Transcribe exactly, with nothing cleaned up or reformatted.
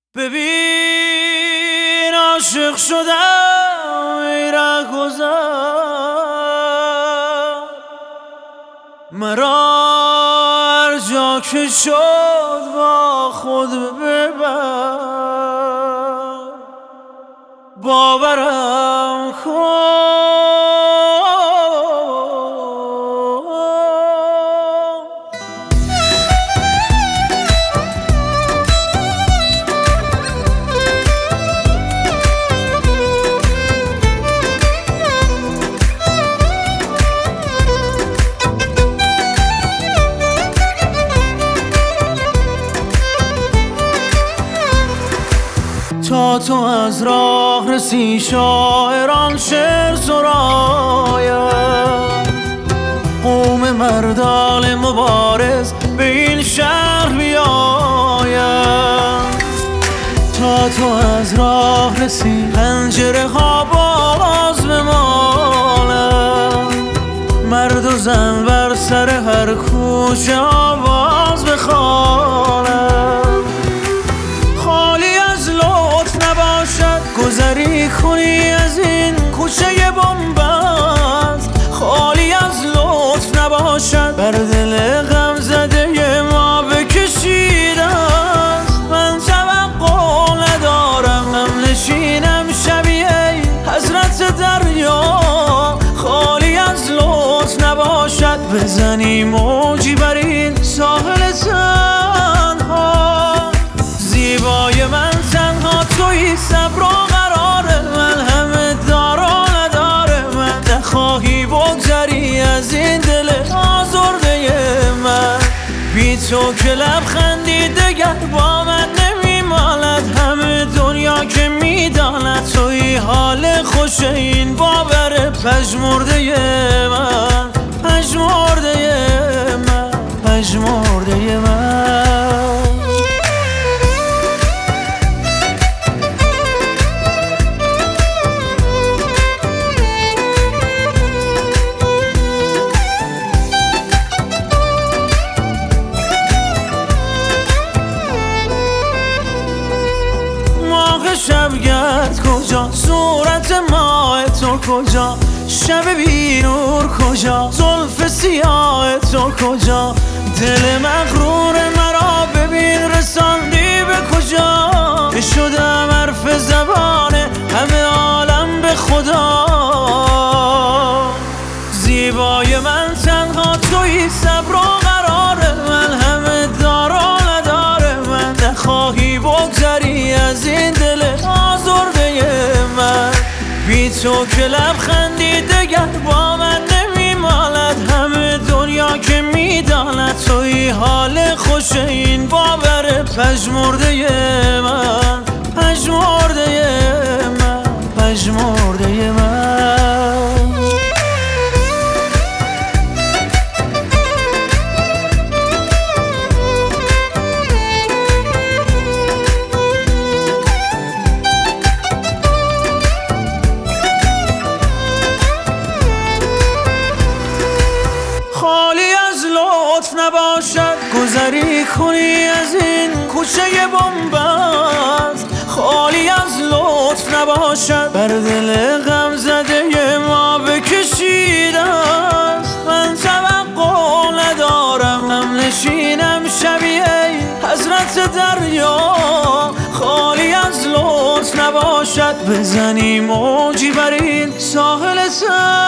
ببین عاشق شدم ای رهگذر، مرا هر جا که شد با خود ببر، باورم کن تا تو از راه رسی شاعران شعر سراید، قوم مردان مبارز به این شهر بیاید. تا تو از راه رسی پنجره ها باز بمالد، مرد و زن بر سر هر کوچه آواز بخوانند. گذری کنی از این کوچه بنبست، خالی از لطف نباشد بر دل غم زده ما بکشیده است. من توقع ندارم هم نشینم شبیه حضرت دریا، خالی از لطف نباشد بزنی موجی بر این ساحل تنها. زیبای من تنها تویی، صبر و قرار من همه دار و نداره من. نخواهی بگذری از این دل آزرده من، بی تو که لبخندی دگر با من نمیماند. همه دنیا که میداند تویی حال خوش این باور پژمرده من، پژمرده من، پژمرده من. شبگرد کجا، صورت ماه تو کجا، شب بی نور کجا، زلف سیاه تو کجا. دل مغرور مرا ببین رساندی به کجا، که شدم حرف زبان همه عالم به خدا. زیبای من تنها تویی، صبر و قرار من همه دار و نداره من. نخواهی بگذری از این دل آزرده من، بی تو که لبخندی دگر با من نمیماند. همه دنیا که میداند تویی حال خوش این باور پژمرده من، پژمرده من، پژمرده من. نباشد گذری کنی از این کوچه بنبست، خالی از لطف نباشد بر دل غم زده ما بکشیده است. من توقع ندارم هم نشینم شبیه حضرت دریا، خالی از لطف نباشد بزنی موجی بر این ساحل تنها.